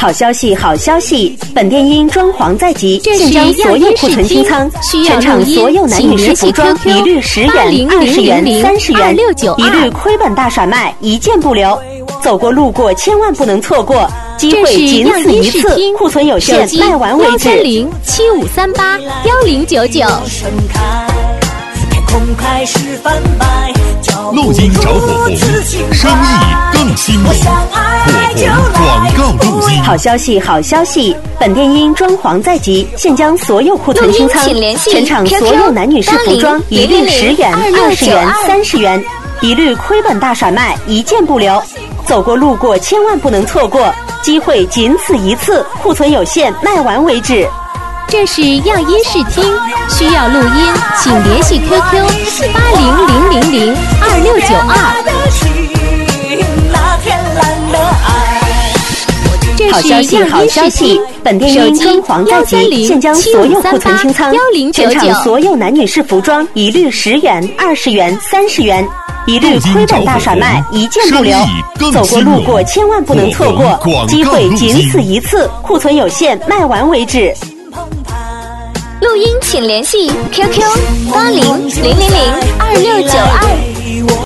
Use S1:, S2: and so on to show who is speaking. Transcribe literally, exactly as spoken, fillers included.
S1: 好消息，好消息！本电音装潢在即，现将所有库存清仓，全场所有男女士服装一律十元、二十元、三十元，一律亏本大甩卖，一件不留。走过路过千万不能错过，机会仅此一次，库存有限，卖完为止。
S2: 幺三零七五三八幺零九九。
S3: 录音找火红，生意更兴隆。火红广告录音。
S1: 好消息，好消息！本电音装潢在即，现将所有库存清仓，全场所有男女士服装一律十元、二十元、三十元，一律亏本大甩卖，一件不留。走过路过千万不能错过，机会仅此一次，库存有限，卖完为止。
S2: 这是样音视听，需要录音，请联系 Q Q 八零零零零二六九二。
S1: 好消息，好消息！本电音装潢在即，现将所有库存清仓，全场所有男女士服装一律十元、二十元、三十元，一律亏本大甩卖，一件不留。走过路过千万不能错过，机会仅此一次，库存有限，卖完为止。
S2: 录音请联系 Q Q 八零零零零二六九二。